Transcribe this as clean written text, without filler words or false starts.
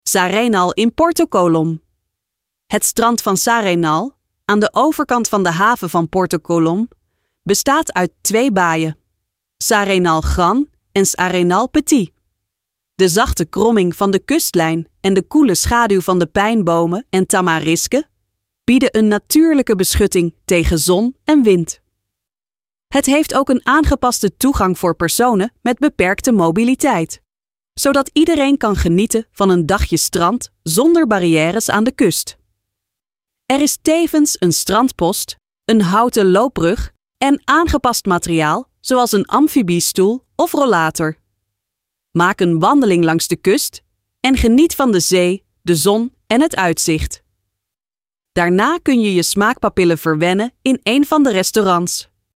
S'Arenal in Portocolom. Het strand van S'Arenal, aan de overkant van de haven van Portocolom, bestaat uit 2 baaien. S'Arenal Grand en S'Arenal Petit. De zachte kromming van de kustlijn en de koele schaduw van de pijnbomen en tamarisken bieden een natuurlijke beschutting tegen zon en wind. Het heeft ook een aangepaste toegang voor personen met beperkte mobiliteit, zodat iedereen kan genieten van een dagje strand zonder barrières aan de kust. Er is tevens een strandpost, een houten loopbrug en aangepast materiaal zoals een amfibiestoel of rollator. Maak een wandeling langs de kust en geniet van de zee, de zon en het uitzicht. Daarna kun je je smaakpapillen verwennen in een van de restaurants.